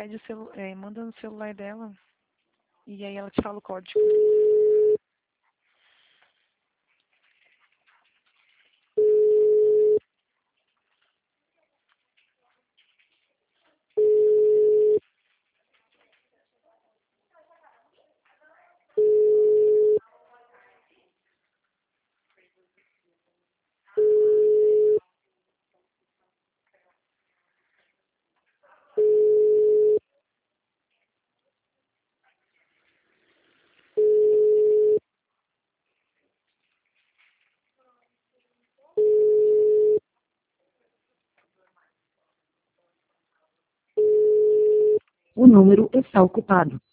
pede manda no celular dela e aí ela te fala o código. O número está ocupado.